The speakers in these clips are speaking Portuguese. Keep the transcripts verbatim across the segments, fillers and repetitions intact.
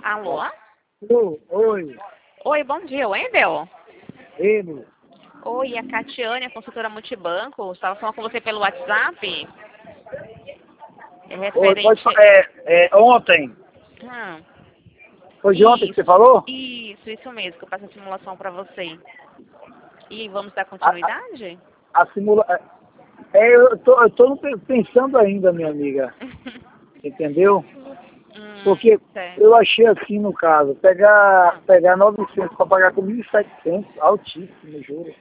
Alô? Alô, oi, Oi, bom dia, Wendel? ele. Oi, é a Catiane, a consultora multibanco. Estava falando com você pelo WhatsApp. É Oi, pode referente... falar. É, é, ontem. Hum, Foi de ontem que você isso, falou? isso, isso mesmo, que eu passo a simulação para você. E vamos dar A, a, continuidade? a simula... É, eu tô, eu tô pensando ainda, minha amiga. Entendeu? hum, Porque certo. eu achei assim no caso, pegar, pegar novecentos para pagar com mil e setecentos, altíssimo, juro.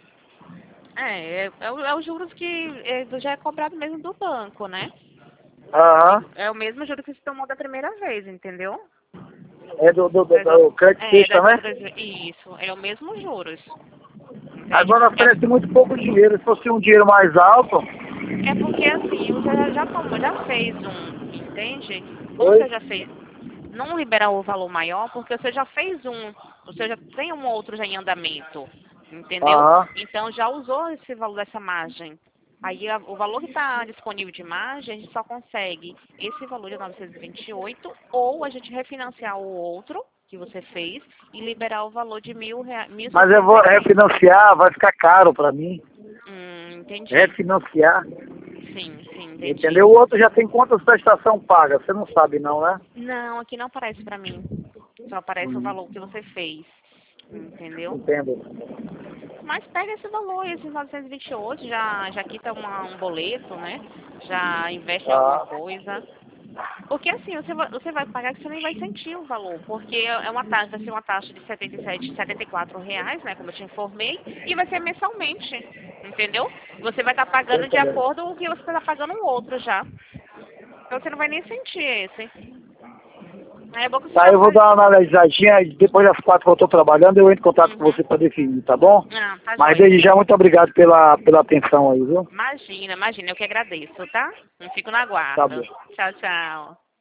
É, é, é, o- é os juros que é, já é cobrado mesmo do banco, né? Aham. É o mesmo juro que se tomou da primeira vez, entendeu? É do, do, do, Das outras- do Credit é, Sexta, das né? outras... Isso, é o mesmo juros, entende? Agora É oferece muito pouco dinheiro. Se fosse um dinheiro mais alto. É porque assim, você já, já, tomou, já fez um, entende? Como Oi? você já fez, não liberar o valor maior, porque você já fez um, você já tem um outro já em andamento, entendeu? Aham. Então já usou esse valor dessa margem. Aí a- o valor que está disponível de margem, a gente só consegue esse valor de novecentos e vinte e oito ou a gente refinanciar o outro que você fez e liberar o valor de mil rea- mil Mas eu setecentos e vou oitenta. refinanciar, vai ficar caro para mim. Hum, entendi. Refinanciar. Sim, sim, entendi. Entendeu? O outro já tem quantas prestação paga? Você não sabe não, né? Não, aqui não aparece pra mim. Só aparece o Hum, valor que você fez. Entendeu? entendo. Mas pega esse valor, esses novecentos e vinte e oito, já, já quita uma, um boleto, né? Já investe em alguma Ah, coisa. Porque assim, você vai, você vai pagar que você nem vai sentir o valor. Porque é uma taxa, vai ser uma taxa de setenta e sete, setenta e quatro reais, né? Como eu te informei. E vai ser mensalmente. Entendeu? Você vai estar tô pagando de entendendo. acordo com o que você está pagando o outro já. Então você não vai nem sentir esse. Aí é bom que você Tá, já eu vou faz. dar uma analisadinha e depois das quatro que eu tô trabalhando, eu entro em contato com Uhum. você para definir, tá bom? Ah, tá Mas joia. desde já, muito obrigado pela, pela atenção aí, viu? Imagina, imagina, eu que agradeço, tá? Não fico no Tá bom. aguardo. Tchau, tchau.